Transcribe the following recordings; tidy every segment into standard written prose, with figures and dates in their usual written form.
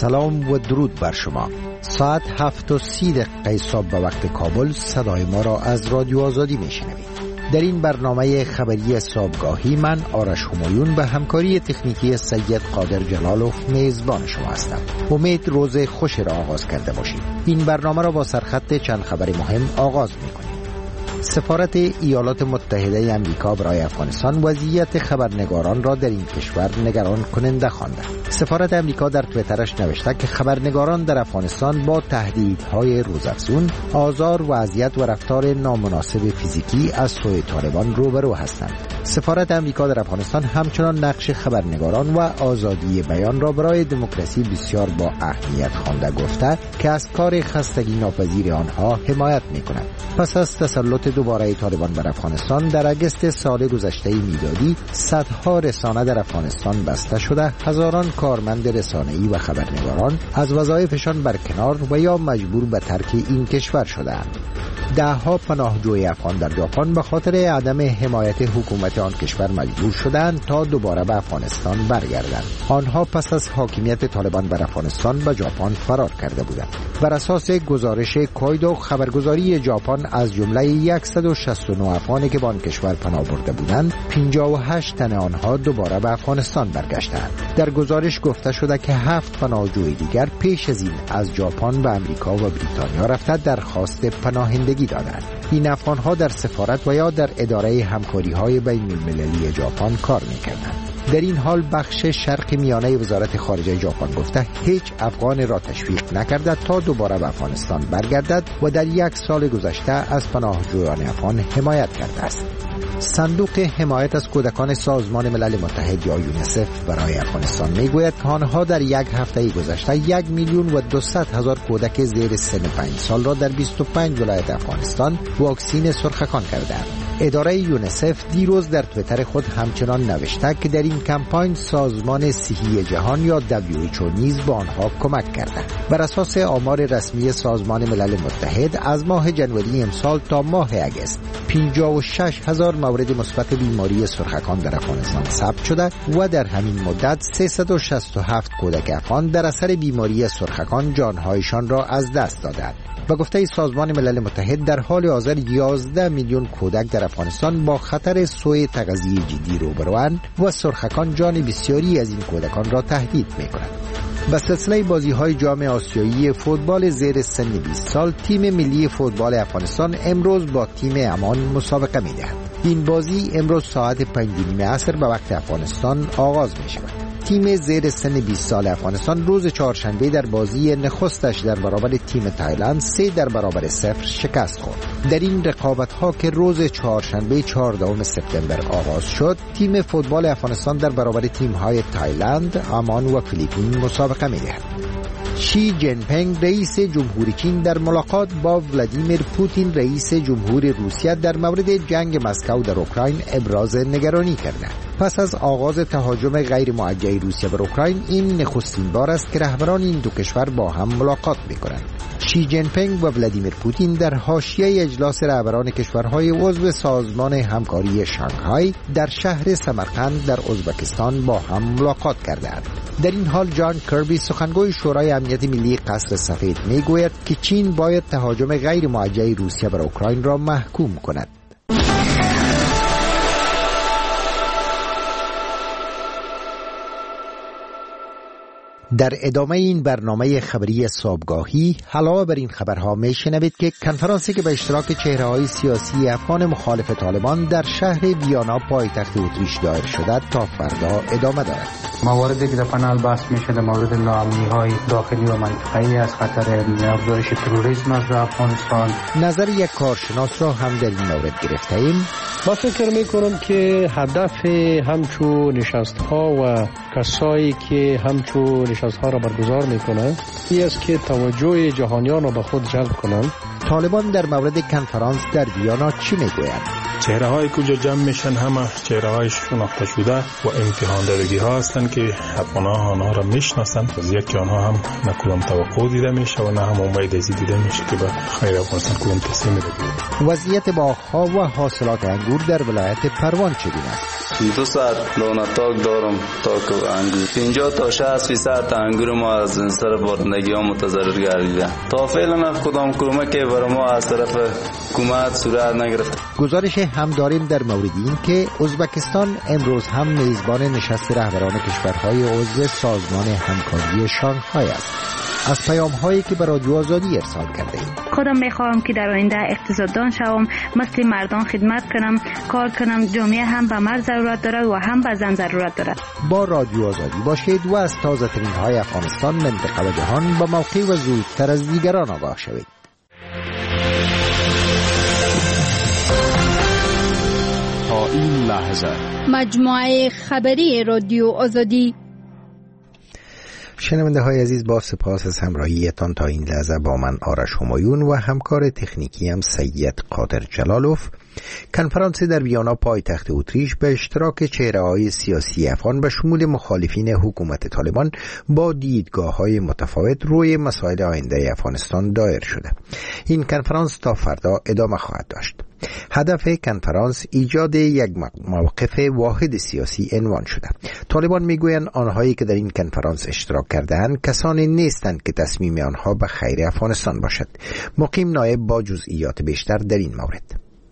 سلام و درود بر شما. ساعت 7:30 صبح به وقت کابل صدای ما را از رادیو آزادی میشنوید. در این برنامه خبری صبحگاهی من آرش همایون به همکاری تکنیکی سید قادر جلالوف میزبان شما هستم. امید روز خوش را آغاز کرده باشید. این برنامه را با سرخط چند خبر مهم آغاز میکنیم. سفارت ایالات متحده آمریکا برای افغانستان وضعیت خبرنگاران را در این کشور نگران کننده خوانده. سفارت آمریکا در توییترش نوشته که خبرنگاران در افغانستان با تهدیدهای روزافزون، آزار و اذیت و رفتار نامناسب فیزیکی از سوی طالبان روبرو هستند. سفارت آمریکا در افغانستان همچنان نقش خبرنگاران و آزادی بیان را برای دموکراسی بسیار با اهمیت خوانده گفته که از کار خستگی ناپذیر آنها حمایت می‌کند. پس از تسلط دوباره طالبان بر افغانستان در اگست سال گذشته میلادی، صدها رسانه در افغانستان بسته شده، هزاران کارمند رسانه‌ای و خبرنگاران از وظایفشان برکنار و یا مجبور به ترک این کشور شدند. ده‌ها پناهجوی افغان در ژاپن به خاطر عدم حمایت حکومت آن کشور مجبور شدند تا دوباره به افغانستان برگردند. آنها پس از حاکمیت طالبان بر افغانستان به ژاپن فرار کرده بودند. بر اساس گزارش کویدو خبرگزاری ژاپن، از جمله 169 افغانی که به آن کشور پناه برده بودند، 58 تن آنها دوباره به افغانستان برگشتند. در گزارش گفته شده که 7 پناهجوی دیگر پیش از این از ژاپن به آمریکا و بریتانیا رفته درخواست پناهندگی دادند. این افغان‌ها در سفارت و یا در اداره همکاری‌های بین‌المللی ژاپن کار می‌کردند. در این حال بخش شرق میانه وزارت خارجه ژاپن گفته هیچ افغان را تشویق نکرده تا دوباره به افغانستان برگردد و در یک سال گذشته از پناهجویان افغان حمایت کرده است. صندوق حمایت از کودکان سازمان ملل متحد یا یونیسف برای افغانستان میگوید که آنها در یک هفته گذشته 1,200,000 کودک زیر سن 5 سال را در 25 ولایت افغانستان واکسین سرخکان کردند. اداره یونیسف دیروز در توییتر خود همچنان نوشته که در این کمپاین سازمان صحی جهان یا WHO نیز با آنها کمک کرده. بر اساس آمار رسمی سازمان ملل متحد، از ماه جنوری امسال تا ماه اگست 56,000 مورد مثبت بیماری سرخکان در افغانستان ثبت شده و در همین مدت 367 کودک افغان در اثر بیماری سرخکان جانهایشان را از دست دادند. به گفته سازمان ملل متحد، در حال حاضر 11 میلیون کودک در افغانستان با خطر سوء تغذیه جدی روبروند و سرخکان جان بسیاری از این کودکان را تهدید می‌کنند. به سلسله بازی‌های جام آسیایی فوتبال زیر سن 20 سال، تیم ملی فوتبال افغانستان امروز با تیم عمان مسابقه می‌دهد. این بازی امروز ساعت 5:30 عصر به وقت افغانستان آغاز می‌شود. تیم زیر سن 20 سال افغانستان روز چهارشنبه در بازی نخستش در برابر تیم تایلند 3-0 شکست خورد. در این رقابت‌ها که روز چهارشنبه 14 سپتامبر آغاز شد، تیم فوتبال افغانستان در برابر تیم‌های تایلند، عمان و فیلیپین مسابقه می‌دهد. شی جین پینگ رئیس جمهوری چین در ملاقات با ولادیمیر پوتین رئیس جمهور روسیه در مورد جنگ مسکو در اوکراین ابراز نگرانی کرده. پس از آغاز تهاجم غیر موجه روسیه بر اوکراین، این نخستین بار است که رهبران این دو کشور با هم ملاقات می‌کنند. شی جین پینگ و ولادیمیر پوتین در حاشیه اجلاس رهبران کشورهای عضو سازمان همکاری شانگهای در شهر سمرقند در ازبکستان با هم ملاقات کردند. در این حال جان کربی، سخنگوی شورای امنیت ملی قصر سفید، میگوید که چین باید تهاجم غیر موجه روسیه بر اوکراین را محکوم کند. در ادامه این برنامه خبری صبحگاهی، علاوه بر این خبرها میشنوید که کنفرانسی که به اشتراک چهره‌های سیاسی افغان مخالف طالبان در شهر ویانا پایتخت اتریش دایر شده تا فردا ادامه دارد. مواردی که در پنل بحث میشه در مورد ناامنی‌های داخلی و منطقه‌ای از خطر افزایش تروریسم از افغانستان. نظر یک کارشناس را هم در این مورد گرفته‌ایم. ما فکر می‌کنم که هدف همچون نشست‌ها و کسایی که همچون نشست‌ها را برگزار می‌کنند این است که توجه جهانیان را به خود جلب کنند طالبان در مورد کنفرانس در ویانا چی میگویند؟ چهره های کجا جمع میشن همه چهره های شناخته شده و امتحان دادگی ها هستند که افغان ها آنها را میشناسند. از یکی آنها هم نه کدام توقع دیده میشه و نه هم امید ازی دیده میشه که به خیر افغانستان کدام تصمیم بگیره. وضعیت باغ‌ها و حاصلات انگور در ولایت پروان چگونه است؟ 2 ساعت لونتاک دارم تاک انگور 50 تا 60% انگور ما از سر بارندگی ها متضرر گردیده. تا فعلا کدام کمکی برای ما از طرف حکومت صورت نگرفت. گزارش هم داریم در مورد این که ازبکستان امروز هم میزبان نشست رهبران کشورهای عضو سازمان همکاری شانگهای است. از پیام‌هایی که به رادیو آزادی ارسال کرده ایم. خودم میخواهم که در آینده اقتصاددان شوم، مثل مردان خدمت کنم، کار کنم. جامعه هم به مرد ضرورت دارد و هم به زن ضرورت دارد. با رادیو آزادی باشید و از تازه ترین های افغانستان، منطقه و جهان با موقع و زودتر از دیگران آگاه شوید. تا این لحظه مجموعه خبری رادیو آزادی. شنونده های عزیز، با سپاس از همراهیتان تا این لحظه با من آرش همایون و همکار تکنیکی هم سید قادر جلالوف. کنفرانس در ویانا پایتخت اتریش به اشتراک چهره‌های سیاسی افغان به شمول مخالفین حکومت طالبان با دیدگاه‌های متفاوت روی مسائل آینده افغانستان دایر شده. این کنفرانس تا فردا ادامه خواهد داشت. هدف کنفرانس ایجاد یک موقف واحد سیاسی عنوان شده. طالبان میگویند آنهایی که در این کنفرانس اشتراک کرده‌اند کسانی نیستند که تصمیم آنها به خیر افغانستان باشد. مقیم نایب با جزئیات بیشتر در این مورد.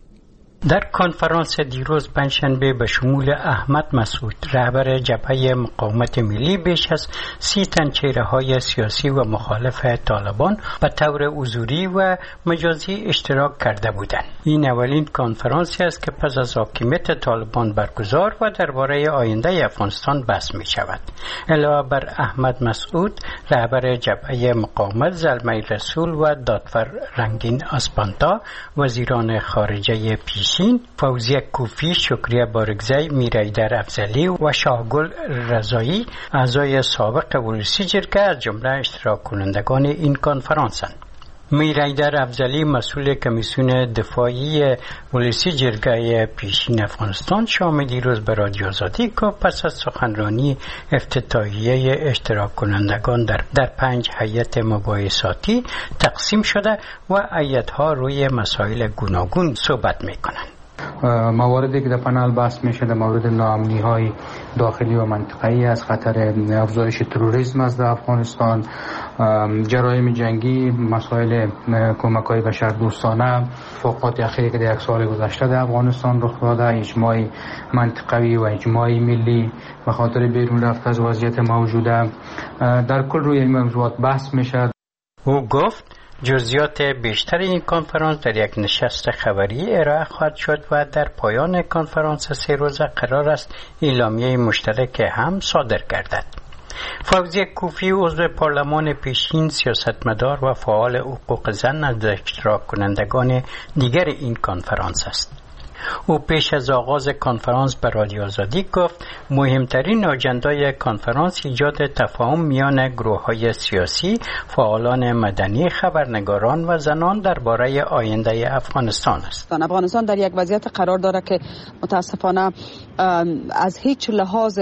در کنفرانس دیروز پنجشنبه به شمول احمد مسعود رهبر جبهه مقاومت ملی بیش از 30 تن چهره‌های سیاسی و مخالف طالبان به طور حضوری و مجازی اشتراک کرده بودند. این اولین کنفرانسی است که پس از حاکمیت طالبان برگزار و درباره آینده افغانستان بحث می شود. علاوه بر احمد مسعود رهبر جبهه مقاومت، زلمه رسول و دادور رنگین اسپانتا، وزیران خارجه پیشین فوزیه کوفی، شکریه بارگزی، میرایدر افضلی و شاهگل رضایی اعضای سابق ولسی جرگه از جمله اشتراک کنندگان این کنفرانسند. میرایدر افضلی مسئول کمیسیون دفاعی ولسی جرگه پیشین افغانستان شام دیروز به رادیو آزادی که پس از سخنرانی افتتاحیه اشتراک کنندگان در 5 هیئت مباحثاتی تقسیم شده و هیئت‌ها روی مسائل گوناگون صحبت می‌کنند. مواردی که در پنل بحث میشه در مورد ناامنی‌های داخلی و منطقه‌ای از خطر افزایش تروریسم از افغانستان، جرایم جنگی، مسائل کمک‌های بشردوستانه، اتفاقات اخیری که در 1 سال گذشته در افغانستان رخ داده، اجماع منطقوی و اجماع ملی به خاطر بیرون رفت از وضعیت موجوده، در کل روی این موضوعات بحث میشه. او گفت جزئیات بیشتر این کنفرانس در یک نشست خبری ارائه خواهد شد و در پایان کنفرانس 3 روزه قرار است اعلامیه مشترک هم صادر گردد. فوزیه کوفی عضو پارلمان پیشین، سیاستمدار و فعال حقوق زن از اشتراک کنندگان دیگر این کنفرانس است. او پیش از آغاز کنفرانس به رادیو آزادی گفت مهمترین آجندای کنفرانس ایجاد تفاهم میان گروه‌های سیاسی، فعالان مدنی، خبرنگاران و زنان درباره آینده افغانستان است. افغانستان در یک وضعیت قرار دارد که متاسفانه از هیچ لحاظ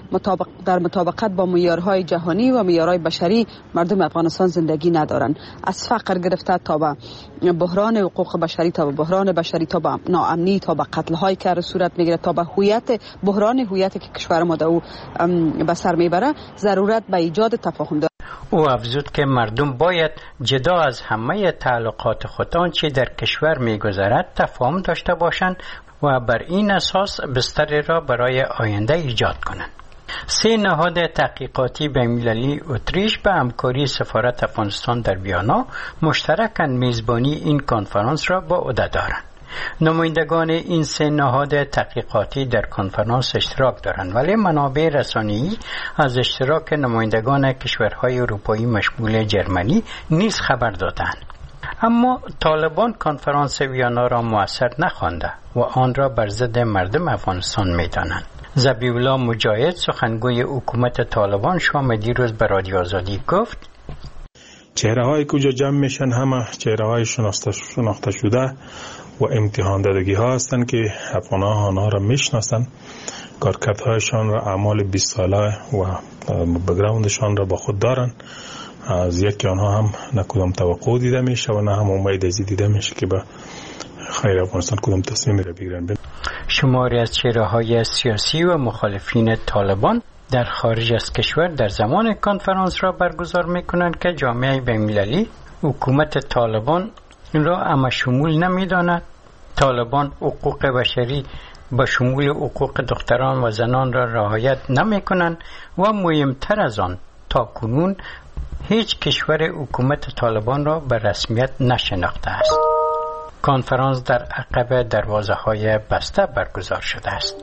در مطابقت با معیارهای جهانی و معیارهای بشری مردم افغانستان زندگی ندارند. از فقر گرفته تا به بحران حقوق بشری، تا به بحران بشری، تا به ناامنی، تا به قتل‌های که صورت میگیره، تا به بحران هویتی که کشور ما در او به سر میبره، ضرورت به ایجاد تفاهم دارد. او افزود که مردم باید جدا از همه تعلقات خود آنچه در کشور میگذرد تفاهم داشته باشند و بر این اساس بستری را برای آینده ایجاد کنند. 3 نهاد تحقیقاتی بین‌المللی اتریش به همکاری سفارت افغانستان در ویانا مشترکاً میزبانی این کنفرانس را با عهده دارند. نمایندگان این 3 نهاد تحقیقاتی در کنفرانس اشتراک دارند، ولی منابع رسانه‌ای از اشتراک نمایندگان کشورهای اروپایی مشمول جرمنی نیز خبر دادند. اما طالبان کنفرانس ویانا را مؤثر نخوانده و آن را بر ضد مردم افغانستان می‌دانند. ذبیح‌الله مجاهد سخنگوی حکومت طالبان شام دیروز به رادیو آزادی گفت چهره‌هایی که اونجا جمع میشن همه چهره‌های شناخته شده و امتحان دادگی ها هستند که افغان‌ها آنها را میشناسند، کارکردهایشان را اعمال 20 ساله و بک‌گراندشان را با خود دارند. از یکی آنها هم نه کدام توقع دیده میشه و نه هم امید ازی دیده میشه که به خیر افغانستان کدام تصمیمی را بگیرن. شماری از چهره‌های سیاسی و مخالفین طالبان در خارج از کشور در زمان کنفرانس را برگزار میکنند که جامعه بین‌المللی حکومت طالبان این را اما شمول نمیداند. طالبان حقوق بشری به شمول حقوق دختران و زنان را رعایت نمیکنند و مهمتر از آن تا کنون هیچ کشور حکومت طالبان را به رسمیت نشناخته است. کنفرانس در عقب دروازه‌های بسته برگزار شده است.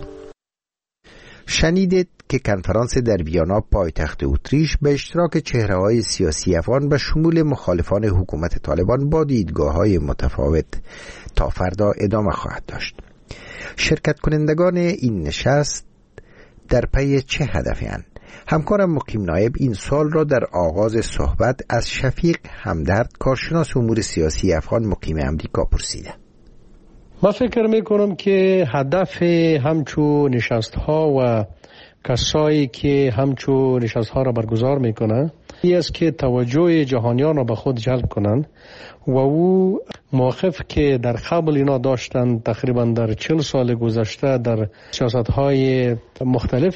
شنیدید که کنفرانس در ویانا پایتخت اتریش به اشتراک چهره‌های سیاسی افغان به شمول مخالفان حکومت طالبان با دیدگاه‌های متفاوت تا فردا ادامه خواهد داشت. شرکت کنندگان این نشست در پی چه هدفی اند؟ همکارم مقیم نایب این سال را در آغاز صحبت از شفیق همدرد، کارشناس امور سیاسی افغان مقیم امریکا پرسیده. من فکر میکنم که هدف همچو نشست ها و کسایی که همچو نشست ها را برگزار میکنن این است که توجه جهانیان را به خود جلب کنند و او موقف که در قبل اینا داشتن تقریبا در 40 سال گذشته در سیاست های مختلف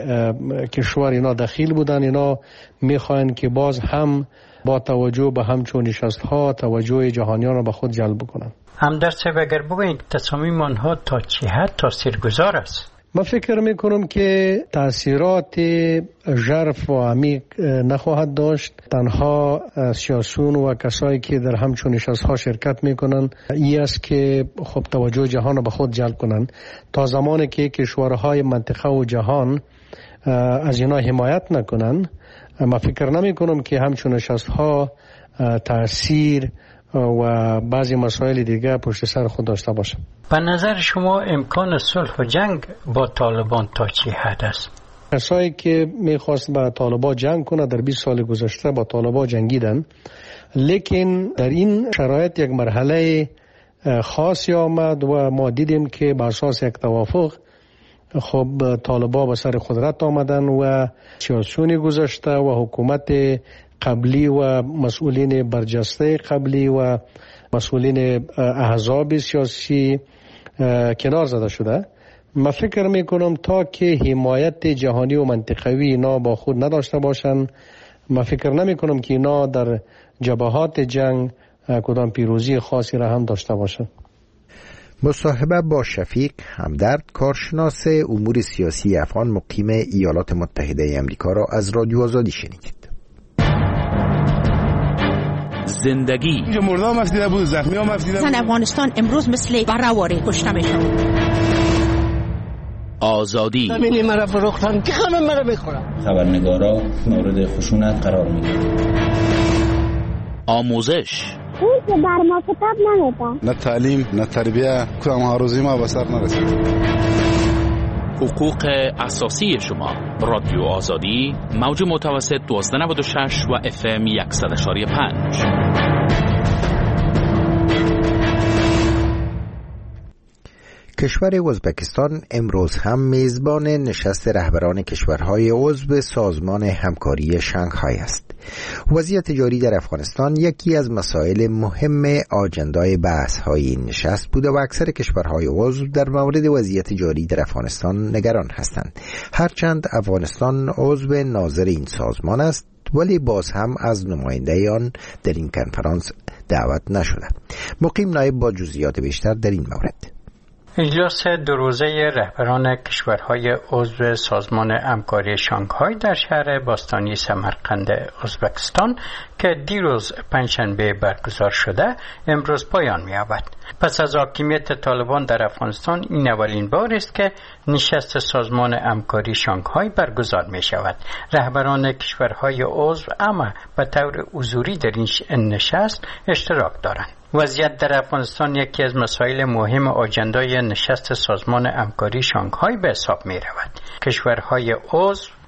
کشور اینا دخیل بودن، اینا میخواین که باز هم با توجه به همچون نشست ها توجه جهانیان را به خود جلب کنند. همدرد صاحب اگر بگویید تصامیم آنها تا چه حد تاثیرگذار است؟ من فکر میکنم که تاثیرات ژرف و عمیق نخواهد داشت. تنها سیاسیون و کسایی که در همچون نشست‌ها شرکت میکنن این است که خب توجه جهان را به خود جلب کنن تا زمانی که کشورهای منطقه و جهان از اینا حمایت نکنن. من فکر نمیکنم که همچون نشست‌ها تاثیر و بعضی مسائل دیگه پشت سر خود داشته باشه. به نظر شما امکان صلح و جنگ با طالبان تا چه حد است؟ کسایی که میخواست با طالبان جنگ کنه در 20 سال گذشته با طالبان جنگیدن، لیکن در این شرایط یک مرحله خاصی آمد و ما دیدیم که بر اساس یک توافق خب طالبان به سر قدرت آمدن و سیاسیون گذشته و حکومت قبلی و مسئولین برجسته قبلی و مسئولین احزاب سیاسی کنار زده شده. من فکر میکنم تا که حمایت جهانی و منطقوی اینا با خود نداشته باشن، من فکر نمیکنم که اینا در جبهات جنگ کدام پیروزی خاصی را هم داشته باشن. مصاحبه با شفیق همدرد، کارشناس امور سیاسی افغان مقیم ایالات متحده آمریکا را از رادیو آزادی شنیدید. زندگی اینجا مرده هم افدیده بود، زخمی هم افدیده بود. افغانستان امروز مثل برهواره کشته میشن. آزادی همینی مرا فروختن که همه مرا میخورن. خبرنگارا مورد خشونت قرار میگیرن. آموزش اون که بر ما کتاب نمیدن. نه تعلیم نه تربیه، کدام آرزوی ما به سر نرسید. حقوق اساسی شما. رادیو آزادی، موج متوسط 1296 و FM 100.5. کشور ازبکستان امروز هم میزبان نشست رهبران کشورهای عضو سازمان همکاری شانگهای است. وضعیت جاری در افغانستان یکی از مسائل مهم آجندای بحث‌های این نشست بوده و اکثر کشورهای عضو در مورد وضعیت جاری در افغانستان نگران هستند. هرچند افغانستان عضو ناظر این سازمان است، ولی باز هم از نماینده آن در این کنفرانس دعوت نشده. مقیم نایب با جزئیات بیشتر در این مورد. اجلاس دو روزه رهبران کشورهای عضو سازمان همکاری شانگهای در شهر باستانی سمرقند ازبکستان که دیروز پنجشنبه برگزار شده امروز پایان می‌یابد. پس از حاکمیت طالبان در افغانستان این اولین بار است که نشست سازمان همکاری شانگهای برگزار می‌شود. رهبران کشورهای عضو اما به طور حضوری در این نشست اشتراک دارند. وضعیت در افغانستان یکی از مسائل مهم آجندای نشست سازمان همکاری شانگهای به حساب می رود. کشورهای عضو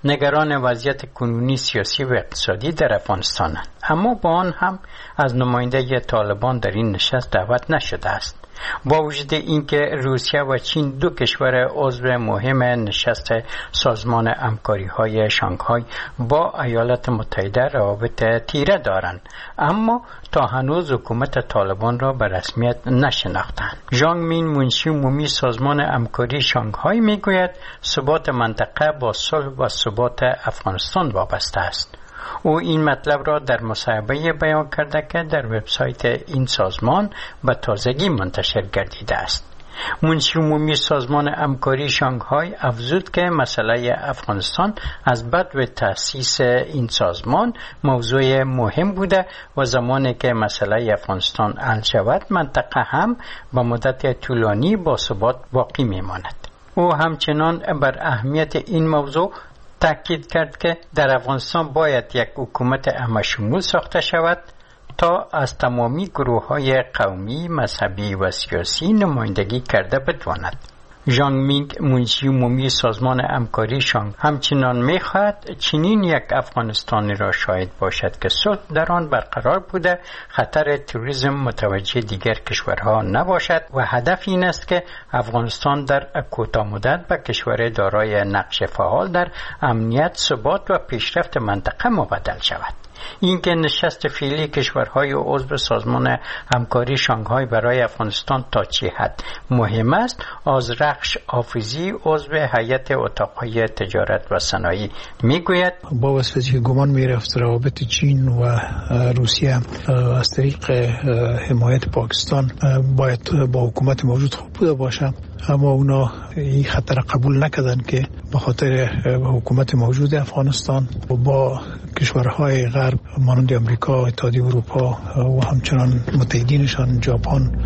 نگران وضعیت کنونی سیاسی و اقتصادی در افغانستانند، اما با آن هم از نماینده طالبان در این نشست دعوت نشده است. با وجود اینکه روسیه و چین دو کشور عضو مهم نشست سازمان همکاری‌های شانگهای با ایالات متحده روابط تیره دارند، اما تا هنوز حکومت طالبان را به رسمیت نشناختند. ژانگ مین منشی عمومی سازمان همکاری شانگهای میگوید ثبات منطقه با صلح و ثبات افغانستان وابسته است. او این مطلب را در مصاحبه بیان کرده که در وبسایت این سازمان به تازگی منتشر گردیده است. منشی عمومی سازمان همکاری شانگهای افزود که مسئله افغانستان از بدو تأسیس این سازمان موضوع مهم بوده و زمانی که مسئله افغانستان حل شود منطقه هم به مدت طولانی با ثبات باقی میماند. او همچنان بر اهمیت این موضوع تأکید کرد که در افغانستان باید یک حکومت همه‌شمول ساخته شود تا از تمامی گروه‌های قومی، مذهبی و سیاسی نمایندگی کرده بتواند. ژانگ مینگ منشی عمومی سازمان همکاری شانگ همچنان می‌خواهد چنین یک افغانستانی را شاهد باشد که صلح در آن برقرار بوده، خطر تروریسم متوجه دیگر کشورها نباشد و هدف این است که افغانستان در کوتاه مدت به کشور دارای نقش فعال در امنیت، ثبات و پیشرفت منطقه مبدل شود. این که نشست فعلی کشورهای عضو سازمان همکاری شانگهای برای افغانستان تا چه حد مهم است، آذرخش حافظی عضو هیئت اتاقهای تجارت و صنایع میگوید با واسطه که گمان میرفت روابط چین و روسیه از طریق حمایت پاکستان باید با حکومت موجود خوب بوده باشه، اما اونا این خطر قبول نکردن که به خاطر حکومت موجود افغانستان با کشورهای غرب مانند آمریکا، اتحادیه اروپا و همچنان متحدینشان ژاپن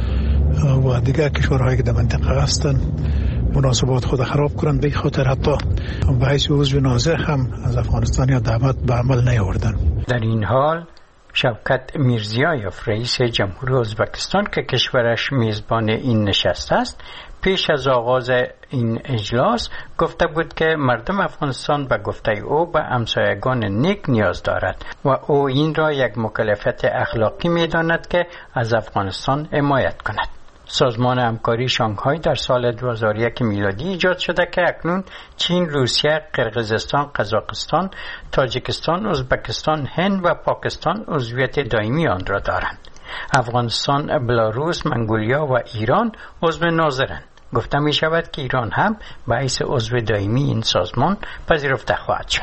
و دیگر کشورهایی که در منطقه هستند مناسبات خود خراب کنند. به خاطر حتی به حیث عضو ناظر هم از افغانستان یا دعوت به عمل نیاوردن. در این حال شوکت میرزیایف رئیس جمهوری ازبکستان که کشورش میزبان این نشست است، پیش از آغاز این اجلاس گفته بود که مردم افغانستان به گفته او به همسایگان نیک نیاز دارد و او این را یک مکلفیت اخلاقی می‌داند که از افغانستان حمایت کند. سازمان همکاری شانگهای در سال 2001 میلادی ایجاد شده که اکنون چین، روسیه، قرقیزستان، قزاقستان، تاجیکستان، ازبکستان، هند و پاکستان عضویت دائمی آن را دارند. افغانستان، بلاروس، منگولیا و ایران عضو ناظرند. گفته می شود که ایران هم به حیث عضو دائمی این سازمان پذیرفته خواهد شد.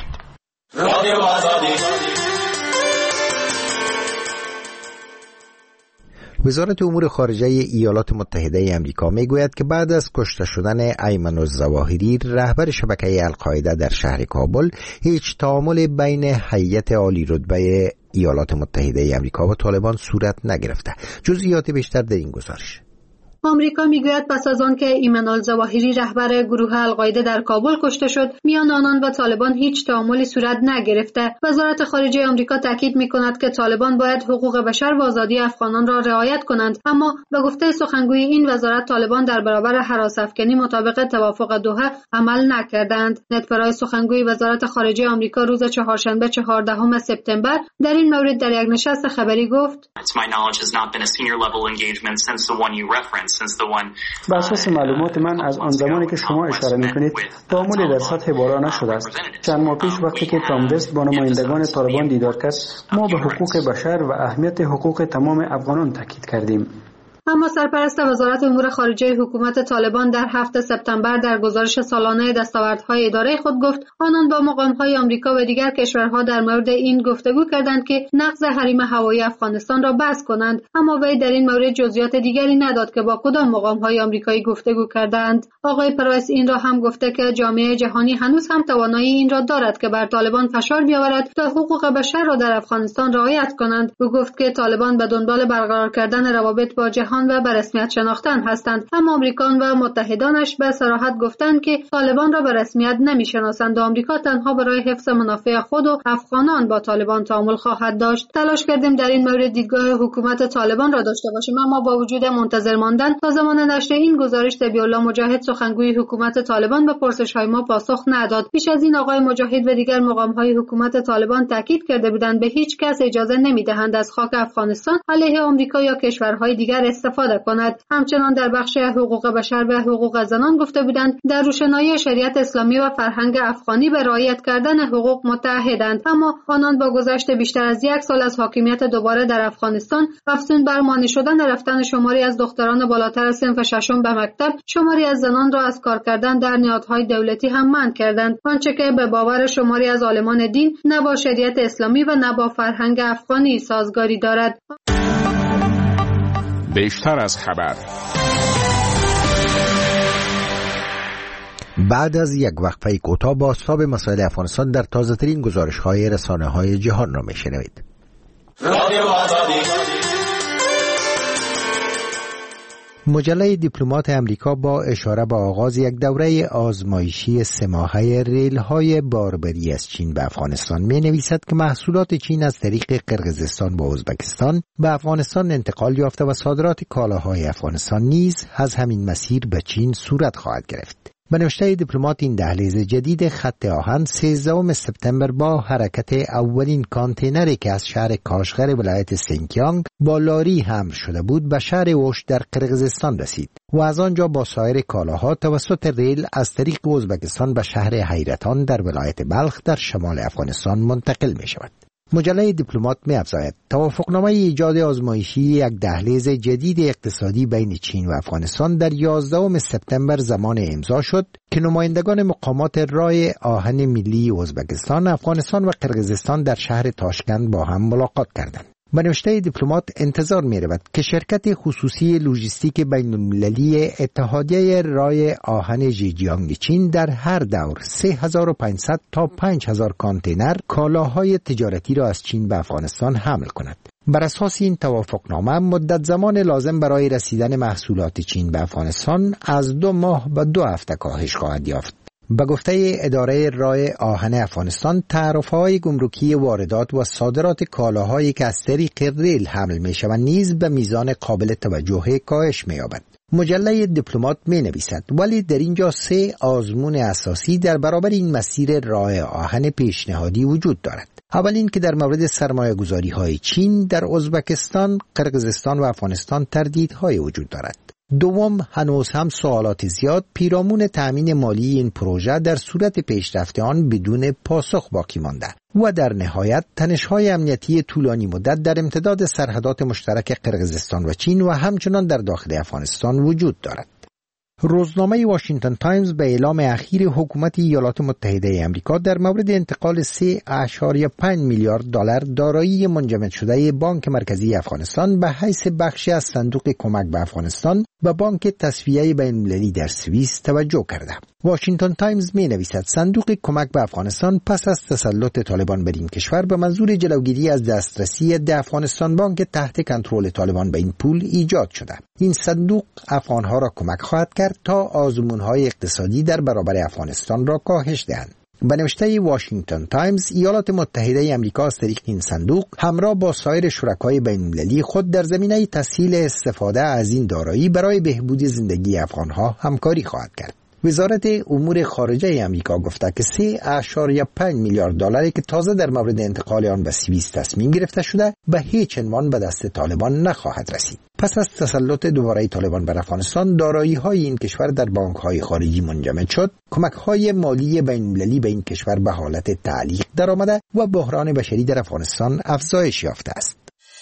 وزارت امور خارجه ایالات متحده آمریکا میگوید که بعد از کشته شدن ایمن الظواهری رهبر شبکه القاعده در شهر کابل، هیچ تعامل بین هیئت عالی رتبه ایالات متحده آمریکا و طالبان صورت نگرفته. جزئیات بیشتر در این گزارش. آمریکا میگوید پس از آن که ایمن الظواهری رهبر گروه القاعده در کابل کشته شد، میان آنان و طالبان هیچ تعاملی صورت نگرفته. وزارت خارجه آمریکا تاکید میکند که طالبان باید حقوق بشر و آزادی افغانان را رعایت کنند، اما به گفته سخنگوی این وزارت طالبان در برابر هراس‌افکنی مطابق توافق دوحه عمل نکردند. نتفرای سخنگوی وزارت خارجه آمریکا روز چهارشنبه 14 سپتامبر در این مورد در یک نشست خبری گفت: بر اساس معلومات من از آن زمانی که شما اشاره می‌کنید تعاملی در سطح بالا نشده است. چند ماه پیش وقتی که تام وست با نمایندگان طالبان دیدار کرد، ما به حقوق بشر و اهمیت حقوق تمام افغانان تاکید کردیم. اما سرپرست وزارت امور خارجه حکومت طالبان در 7 سپتامبر در گزارش سالانه دستاوردهای اداره خود گفت آنان با مقام‌های آمریکا و دیگر کشورها در مورد این گفتگو کردند که نقض حریم هوایی افغانستان را بس کنند، اما وی در این مورد جزئیات دیگری نداد که با کدام مقام‌های آمریکایی گفتگو کردند. آقای پرایس این را هم گفته که جامعه جهانی هنوز هم توانایی این را دارد که بر طالبان فشار بیاورد تا حقوق بشر را در افغانستان رعایت کنند. او گفت که طالبان به دنبال برقرار کردن روابط با جهان جهان و به رسمیت شناختن هستند. اما آمریکان و متحدانش به صراحت گفتند که طالبان را به رسمیت نمی‌شناسند و آمریکا تنها برای حفظ منافع خود و افغانان با طالبان تعامل خواهد داشت. تلاش کردیم در این مورد دیدگاه حکومت طالبان را داشته باشیم، اما با وجود منتظر ماندن تا زمان نشر این گزارش طبیع‌الله مجاهد سخنگوی حکومت طالبان به پرسش‌های ما پاسخ نداد. پیش از این آقای مجاهد و دیگر مقام‌های حکومت طالبان تاکید کرده بودند به هیچ کس اجازه نمی‌دهند از خاک افغانستان علیه آمریکا یا کشورهای دیگر استفاده کند. همچنان در بخش حقوق بشر و حقوق زنان گفته بودند در روشنایی شریعت اسلامی و فرهنگ افغانی به رعایت کردن حقوق متعهدند، اما آنان با گذشت بیشتر از 1 سال از حاکمیت دوباره در افغانستان افزون بر مانع شدن رفتن شماری از دختران بالاتر صنف ششم به مکتب، شماری از زنان را از کار کردن در نهادهای دولتی هم منع کردند، آنچه که به باور شماری از عالمان دین نه با شریعت اسلامی و نه با فرهنگ افغانی سازگاری دارد. بیشتر از خبر. بعد از یک وقفه کوتاه بازتاب مسائل افغانستان در تازه‌ترین گزارش‌های رسانه‌های جهان را می‌شنوید. مجله دیپلمات امریکا با اشاره به آغاز یک دوره آزمایشی 3 ماهه ریل‌های باربری از چین به افغانستان می‌نویسد که محصولات چین از طریق قرقیزستان و ازبکستان به افغانستان انتقال یافته و صادرات کالاهای افغانستان نیز از همین مسیر به چین صورت خواهد گرفت. به نوشته دیپلمات این دهلیز جدید خط آهن 13 سپتامبر با حرکت اولین کانتینری که از شهر کاشغر ولایت سینکیانگ با لاری حمل شده بود به شهر اوش در قرقیزستان رسید و از آنجا با سایر کالاها توسط ریل از طریق ازبکستان به شهر حیرتان در ولایت بلخ در شمال افغانستان منتقل می شود. مجله دیپلمات می‌افزاید توافقنامه ایجاد آزمایشی یک دهلیز جدید اقتصادی بین چین و افغانستان در 11 سپتامبر زمان امضا شد که نمایندگان مقامات رای آهن ملی ازبکستان، افغانستان و قرقیزستان در شهر تاشکند با هم ملاقات کردند. به نوشته دیپلمات انتظار می‌رود که شرکت خصوصی لوجستیک بین‌المللی اتحادیه رای آهن ژیجیانگ چین در هر دور 3500 تا 5000 کانتینر کالاهای تجارتی را از چین به افغانستان حمل کند. بر اساس این توافقنامه مدت زمان لازم برای رسیدن محصولات چین به افغانستان از 2 ماه به 2 هفته کاهش خواهد یافت. به گفته اداره رای آهن افغانستان، تعرفه‌های گمرکی واردات و صادرات کالاهایی که از طریق ریل حمل می‌شوند نیز به میزان قابل توجه کاهش می‌یابد. مجله دیپلمات می‌نویسد ولی در اینجا 3 آزمون اساسی در برابر این مسیر رای آهن پیشنهادی وجود دارد. اول این که در مورد سرمایه‌گذاری‌های چین در ازبکستان، قرقیزستان و افغانستان تردیدهای وجود دارد. دوم، هنوز هم سوالات زیاد پیرامون تأمین مالی این پروژه در صورت پیشرفت آن بدون پاسخ باقی مانده و در نهایت تنش‌های امنیتی طولانی مدت در امتداد سرحدات مشترک قرقیزستان و چین و همچنان در داخل افغانستان وجود دارد. روزنامه واشنگتن تایمز به اعلام اخیر حکومت ایالات متحده آمریکا در مورد انتقال 3.5 میلیارد دلار دارایی منجمد شده بانک مرکزی افغانستان به حیث بخشی از صندوق کمک به افغانستان به بانک تصفیه بین‌المللی در سوئیس توجه کرده. واشنگتن تایمز می نویسد صندوق کمک به افغانستان پس از تسلط طالبان بر این کشور به منظور جلوگیری از دسترسی د افغانستان بانک تحت کنترل طالبان به این پول ایجاد شده. این صندوق افغانها را کمک خواهد کرد تا آزمون‌های اقتصادی در برابر افغانستان را کاهش دهند. به نوشته واشنگتن تایمز، ایالات متحده آمریکا از طریق این صندوق همراه با سایر شرکای بین‌المللی خود در زمینه تسهیل استفاده از این دارایی برای بهبود زندگی افغانها همکاری خواهد کرد. وزارت امور خارجه آمریکا گفته که 3.5 میلیارد دلاری که تازه در مورد انتقال آن به سوئیس تصمیم گرفته شده به هیچ عنوان به دست طالبان نخواهد رسید. پس از تسلط دوباره طالبان بر افغانستان، دارایی‌های این کشور در بانک‌های خارجی منجمد شد، کمک‌های مالی بین‌المللی به این کشور به حالت تعلیق درآمده و بحران بشری در افغانستان افزایش یافته است.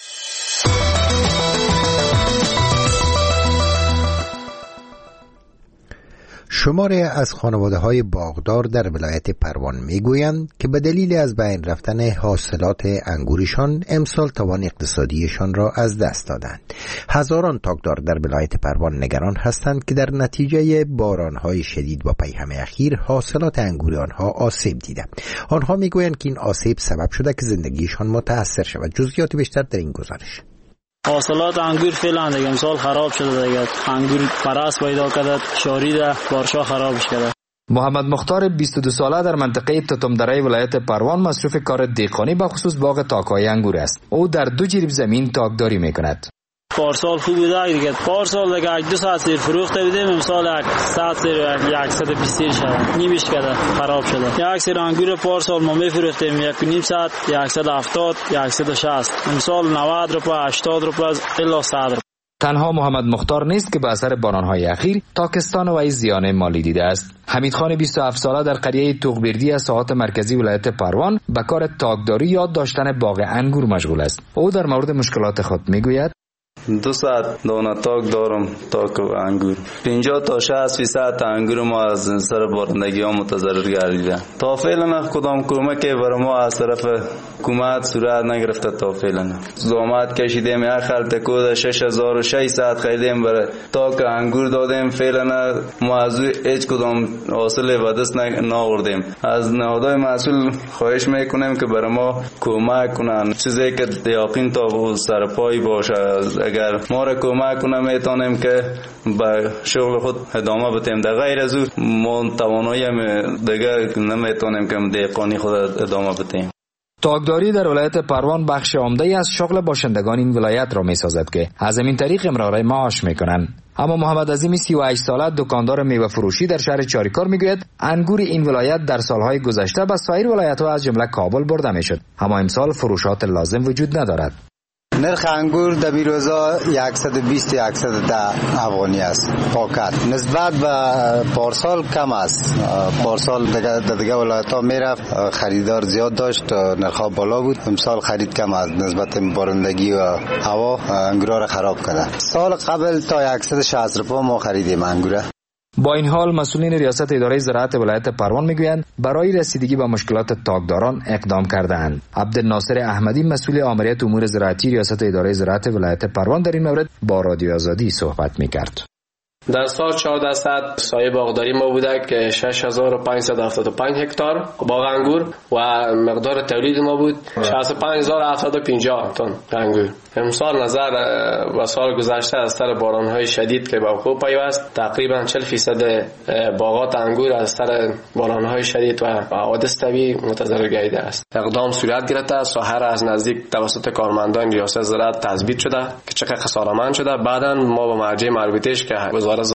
شماری از خانواده‌های باغدار در ولایت پروان میگویند که به دلیل از بین رفتن حاصلات انگورشان امسال توان اقتصادیشان را از دست دادند. هزاران تاکدار در ولایت پروان نگران هستند که در نتیجه باران‌های شدید و پیهم اخیر حاصلات انگور آنها آسیب دیده. آنها میگویند که این آسیب سبب شده که زندگیشان متأثر شود. جزئیات بیشتر در این گزارش. حاصلات انگور فعلا دیگه امسال خراب شده دیگه. انگور پرست پیدا کرده، شاریده، بارشا خرابش کرده. محمد مختار 22 ساله در منطقه تتمدره ولایت پروان مصروف کار دهقانی به خصوص باغ تاک‌های انگور است. او در 2 جریب زمین تاکداری میکند. پارسال خوب بوده دیگه. پارسال دیگه 2 ساعت سیر فروخته بودیم، امسال 1 ساعت سیر 120 سیر شده، نیمش کرده، خراب شده. یک سیر انگور پارسال ما میفروختیم 1.5 ساعت 170 160، امسال 90 روپیه 80 روپیه الا 100 روپیه. تنها محمد مختار نیست که به اثر باران‌های اخیر تاکستان و زیان مالی دیده است. حمید خان 27 ساله در قریه توغبردی از ساحات مرکزی ولایت پروان به کار تاکداری یا داشتن باغ انگور مشغول است. او در مورد مشکلات خود میگوید: 2 ساعت دانه تاک دارم، تاک انگور 50 تا 60% انگور ما از سر بارندگی ها متضرر گردیده. تا فعلا کدام کمکی بر ما از طرف حکومت صورت نگرفته. تا فعلا زحمت کشیدیم، یک خلط کود 6600 خریدیم برای تاک انگور دادیم، فعلا ما از هیچ کدام حاصل به دست نآوردیم. از نهادهای مسئول خواهش میکنیم که بر ما کمک کنن، چیزی که یقین تا سرپای باشه. اگر ما را کمک کنه میتونیم که به شغل خود ادامه بدیم. در غیر از او ما توانایی دیگه نمیتونیم که دهقانی خود ادامه بدیم. تاکداری در ولایت پروان بخش عمده از شغل باشندگان این ولایت را میسازد که از این طریق امرار معاش میکنند. اما محمد عظیم 38 ساله دکاندار میوه فروشی در شهر چاریکار میگوید انگور این ولایت در سالهای گذشته به سایر ولایت‌ها از جمله کابل برده میشد، اما امسال فروشات لازم وجود ندارد. نرخ انگور در بیروزا 120 110 افغانی است پاکت. نسبت به پارسال کم است. پارسال دیگه ولایت ها میرفت، خریدار زیاد داشت، نرخ بالا بود. امسال خرید کم است نسبت بارندگی و هوا انگورا را خراب کرده. سال قبل تا 160 روپیه ما خریدیم انگوره. با این حال مسئولین ریاست اداره زراعت ولایت پروان میگویند برای رسیدگی به مشکلات تاکداران اقدام کرده‌اند. عبدالناصر احمدی مسئول آمریت امور زراعتی ریاست اداره زراعت ولایت پروان در این مورد با رادیو آزادی صحبت میکرد. در سال 1400 سایه باغداری ما بوده که 6575 هکتار باغ انگور و مقدار تولید ما بود 65750 تن انگور. امسال نظر و سال گذشته از سر باران‌های شدید که به وقوع پیوست تقریبا 40% باغات انگور از سر باران‌های شدید و حوادث طبیعی متضرر گردیده است. اقدام صورت گرفته، ساحه را از نزدیک توسط کارمندان ریاست زراعت تثبیت شده که چقدر خسارتمند شده. بعداً ما با مرجع مربوطه‌اش که